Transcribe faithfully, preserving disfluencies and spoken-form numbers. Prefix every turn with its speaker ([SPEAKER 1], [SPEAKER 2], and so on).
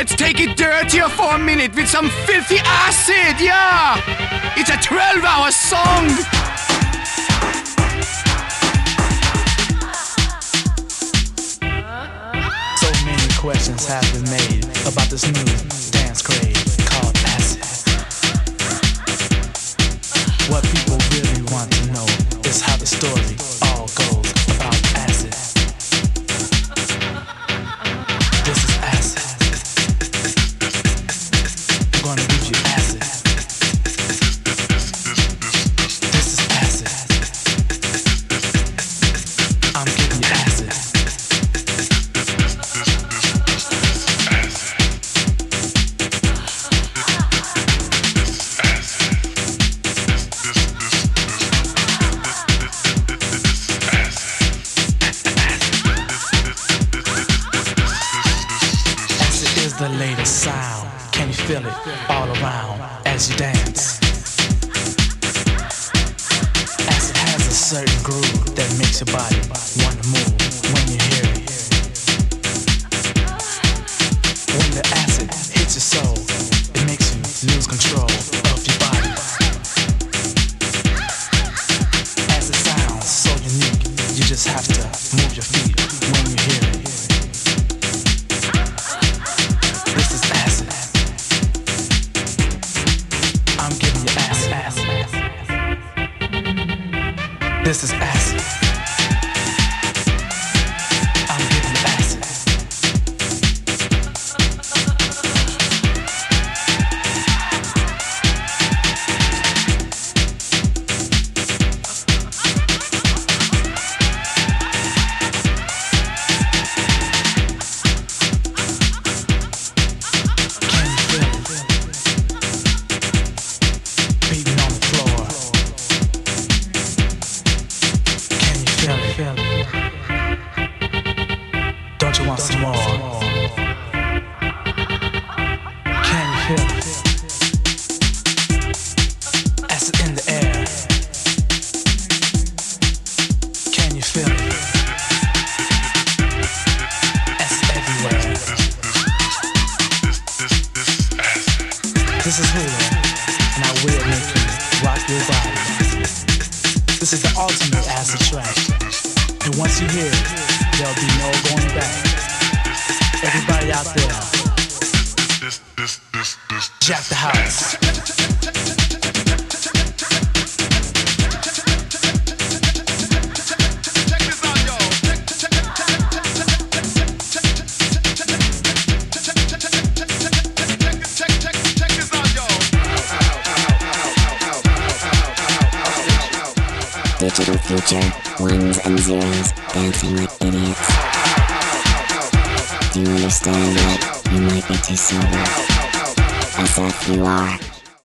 [SPEAKER 1] Let's take it dirtier for a minute with some filthy acid, yeah! It's a twelve hour song!
[SPEAKER 2] So many questions have been made about this new dance craze called acid. What people really want to know is how the story all goes about acid. This is acid. I'm gonna give you acid. This is acid. I'm giving you acid. The latest sound, can you feel it all around as you dance? Acid has a certain groove that makes your body want to move when you hear it. When the acid hits your soul, it makes you lose control of your body. Acid sounds so unique, you just have to move your feet when you hear it. This is acid. I'm giving you acid. Can you feel it? Beating on the floor. Feel it, feel it. Don't you want some more? Can you feel it? Acid in the air. Can you feel it? Acid everywhere. This is Hula, and I will make you rock your body. This is the ultimate acid track. And once you hear it, there'll be no going back. Everybody out there, jack the house.
[SPEAKER 3] Digital future, ones and zeros, dancing like idiots. Do you understand that you might be too sober? S F U R.